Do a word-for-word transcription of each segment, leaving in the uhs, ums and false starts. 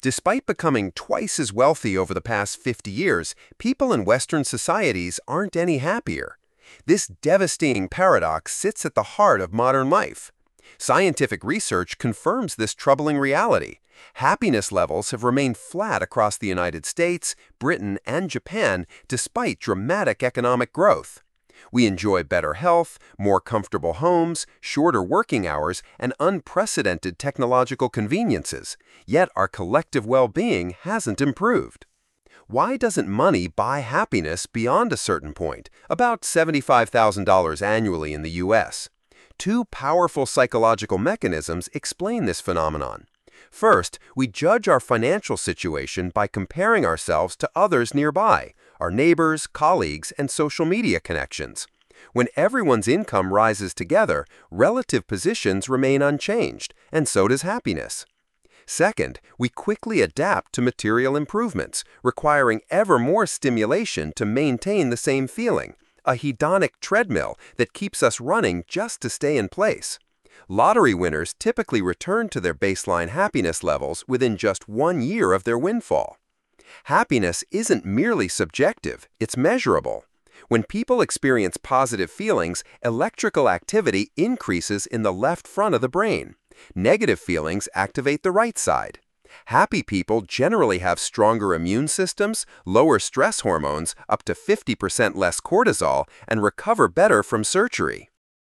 Despite becoming twice as wealthy over the past fifty years, people in Western societies aren't any happier. This devastating paradox sits at the heart of modern life. Scientific research confirms this troubling reality. Happiness levels have remained flat across the United States, Britain, and Japan despite dramatic economic growth. We enjoy better health, more comfortable homes, shorter working hours, and unprecedented technological conveniences, yet our collective well-being hasn't improved. Why doesn't money buy happiness beyond a certain point, about seventy-five thousand dollars annually in the U S? Two powerful psychological mechanisms explain this phenomenon. First, we judge our financial situation by comparing ourselves to others nearby, our neighbors, colleagues, and social media connections. When everyone's income rises together, relative positions remain unchanged, and so does happiness. Second, we quickly adapt to material improvements, requiring ever more stimulation to maintain the same feeling, a hedonic treadmill that keeps us running just to stay in place. Lottery winners typically return to their baseline happiness levels within just one year of their windfall. Happiness isn't merely subjective, it's measurable. When people experience positive feelings, electrical activity increases in the left front of the brain. Negative feelings activate the right side. Happy people generally have stronger immune systems, lower stress hormones, up to fifty percent less cortisol, and recover better from surgery.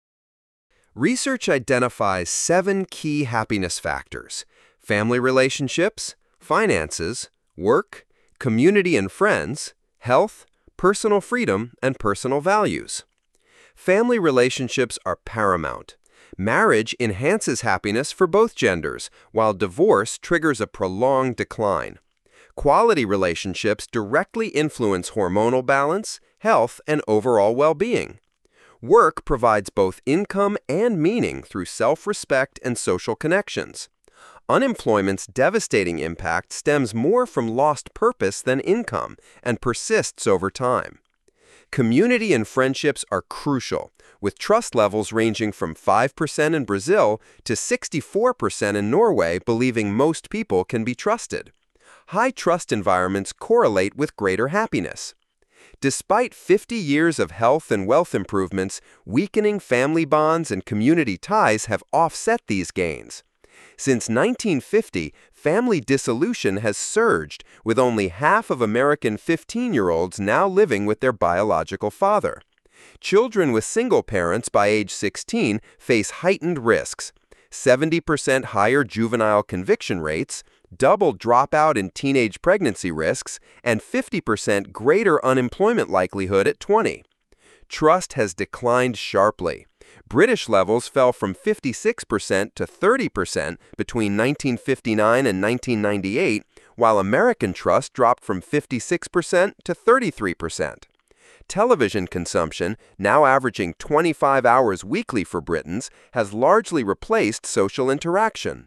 Research identifies seven key happiness factors: family relationships, finances, work, community and friends, health, personal freedom, and personal values. Family relationships are paramount. Marriage enhances happiness for both genders, while divorce triggers a prolonged decline. Quality relationships directly influence hormonal balance, health, and overall well-being. Work provides both income and meaning through self-respect and social connections. Unemployment's devastating impact stems more from lost purpose than income and persists over time. Community and friendships are crucial, with trust levels ranging from five percent in Brazil to sixty-four percent in Norway believing most people can be trusted. High trust environments correlate with greater happiness. Despite fifty years of health and wealth improvements, weakening family bonds and community ties have offset these gains. Since nineteen fifty, family dissolution has surged, with only half of American fifteen-year-olds now living with their biological father. Children with single parents by age sixteen face heightened risks: seventy percent higher juvenile conviction rates, double dropout in teenage pregnancy risks, and fifty percent greater unemployment likelihood at twenty. Trust has declined sharply. British levels fell from fifty-six percent to thirty percent between nineteen fifty-nine and nineteen ninety-eight, while American trust dropped from fifty-six percent to thirty-three percent. Television consumption, now averaging twenty-five hours weekly for Britons, has largely replaced social interaction.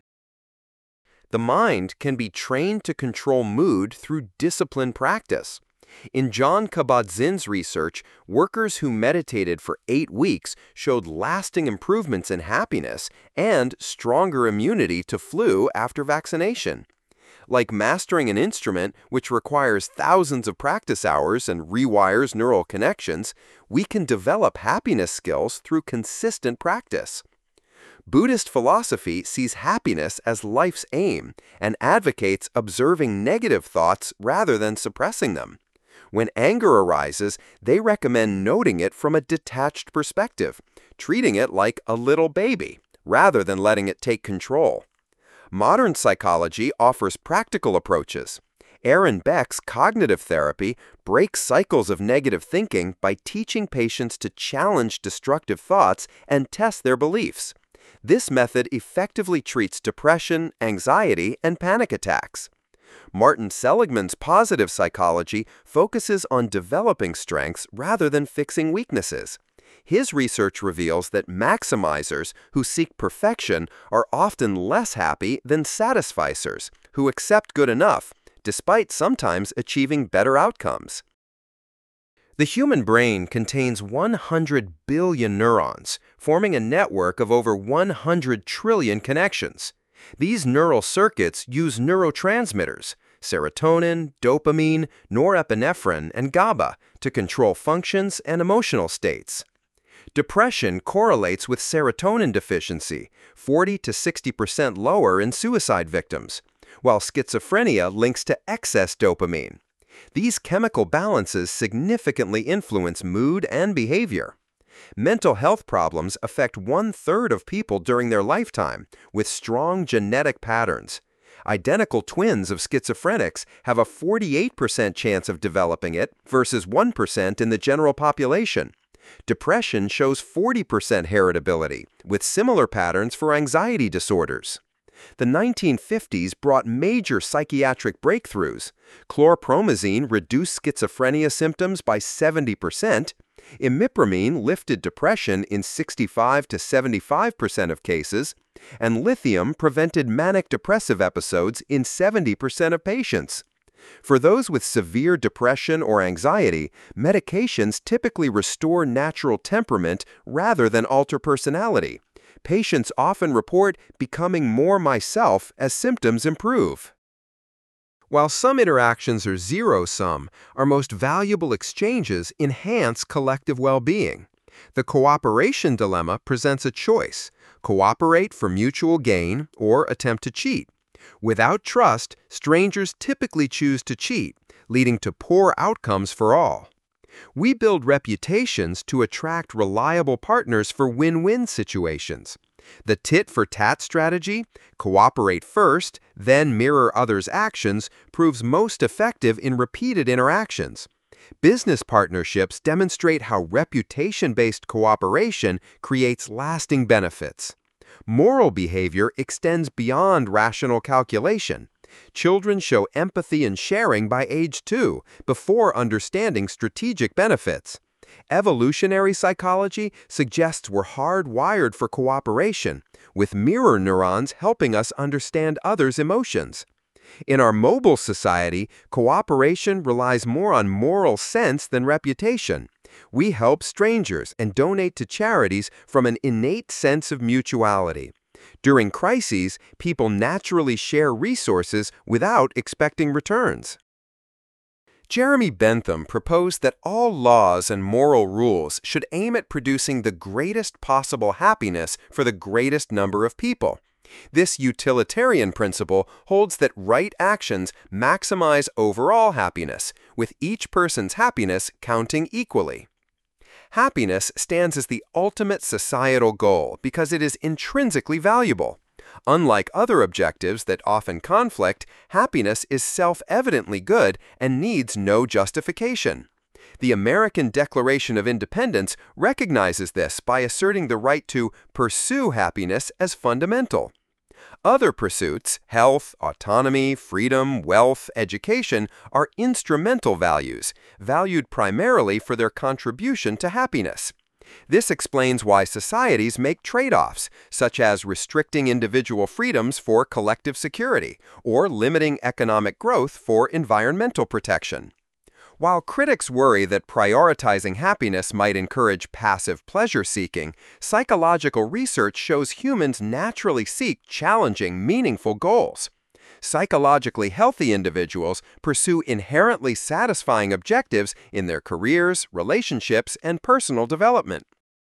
The mind can be trained to control mood through disciplined practice. In Jon Kabat-Zinn's research, workers who meditated for eight weeks showed lasting improvements in happiness and stronger immunity to flu after vaccination. Like mastering an instrument, which requires thousands of practice hours and rewires neural connections, we can develop happiness skills through consistent practice. Buddhist philosophy sees happiness as life's aim and advocates observing negative thoughts rather than suppressing them. When anger arises, they recommend noting it from a detached perspective, treating it like a little baby, rather than letting it take control. Modern psychology offers practical approaches. Aaron Beck's cognitive therapy breaks cycles of negative thinking by teaching patients to challenge destructive thoughts and test their beliefs. This method effectively treats depression, anxiety, and panic attacks. Martin Seligman's positive psychology focuses on developing strengths rather than fixing weaknesses. His research reveals that maximizers who seek perfection are often less happy than satisficers who accept good enough, despite sometimes achieving better outcomes. The human brain contains one hundred billion neurons, forming a network of over one hundred trillion connections. These neural circuits use neurotransmitters, serotonin, dopamine, norepinephrine, and GABA, to control functions and emotional states. Depression correlates with serotonin deficiency, forty to sixty percent lower in suicide victims, while schizophrenia links to excess dopamine. These chemical balances significantly influence mood and behavior. Mental health problems affect one-third of people during their lifetime, with strong genetic patterns. Identical twins of schizophrenics have a forty-eight percent chance of developing it versus one percent in the general population. Depression shows forty percent heritability, with similar patterns for anxiety disorders. The nineteen fifties brought major psychiatric breakthroughs. Chlorpromazine reduced schizophrenia symptoms by seventy percent. Imipramine lifted depression in sixty-five to seventy-five percent of cases, and lithium prevented manic depressive episodes in seventy percent of patients. For those with severe depression or anxiety, medications typically restore natural temperament rather than alter personality. Patients often report becoming more myself as symptoms improve. While some interactions are zero-sum, our most valuable exchanges enhance collective well-being. The cooperation dilemma presents a choice: cooperate for mutual gain or attempt to cheat. Without trust, strangers typically choose to cheat, leading to poor outcomes for all. We build reputations to attract reliable partners for win-win situations. The tit-for-tat strategy, cooperate first, then mirror others' actions, proves most effective in repeated interactions. Business partnerships demonstrate how reputation-based cooperation creates lasting benefits. Moral behavior extends beyond rational calculation. Children show empathy and sharing by age two, before understanding strategic benefits. Evolutionary psychology suggests we're hardwired for cooperation, with mirror neurons helping us understand others' emotions. In our mobile society, cooperation relies more on moral sense than reputation. We help strangers and donate to charities from an innate sense of mutuality. During crises, people naturally share resources without expecting returns. Jeremy Bentham proposed that all laws and moral rules should aim at producing the greatest possible happiness for the greatest number of people. This utilitarian principle holds that right actions maximize overall happiness, with each person's happiness counting equally. Happiness stands as the ultimate societal goal because it is intrinsically valuable. Unlike other objectives that often conflict, happiness is self-evidently good and needs no justification. The American Declaration of Independence recognizes this by asserting the right to pursue happiness as fundamental. Other pursuits, health, autonomy, freedom, wealth, education, are instrumental values, valued primarily for their contribution to happiness. This explains why societies make trade-offs, such as restricting individual freedoms for collective security, or limiting economic growth for environmental protection. While critics worry that prioritizing happiness might encourage passive pleasure-seeking, psychological research shows humans naturally seek challenging, meaningful goals. Psychologically healthy individuals pursue inherently satisfying objectives in their careers, relationships, and personal development.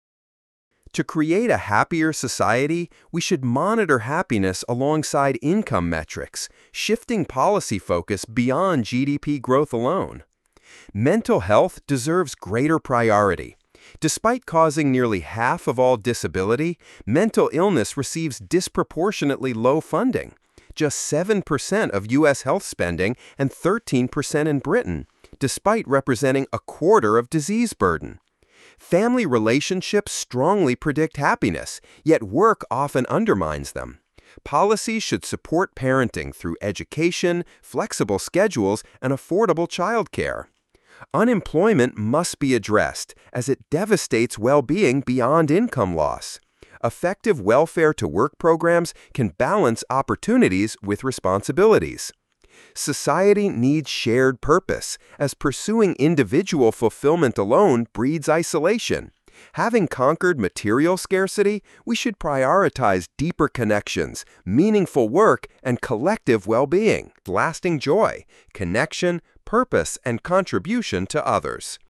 To create a happier society, we should monitor happiness alongside income metrics, shifting policy focus beyond G D P growth alone. Mental health deserves greater priority. Despite causing nearly half of all disability, mental illness receives disproportionately low funding. Just seven percent of U S health spending and thirteen percent in Britain, despite representing a quarter of disease burden. Family relationships strongly predict happiness, yet work often undermines them. Policies should support parenting through education, flexible schedules, and affordable childcare. Unemployment must be addressed, as it devastates well-being beyond income loss. Effective welfare-to-work programs can balance opportunities with responsibilities. Society needs shared purpose, as pursuing individual fulfillment alone breeds isolation. Having conquered material scarcity, we should prioritize deeper connections, meaningful work, and collective well-being, lasting joy, connection, purpose, and contribution to others.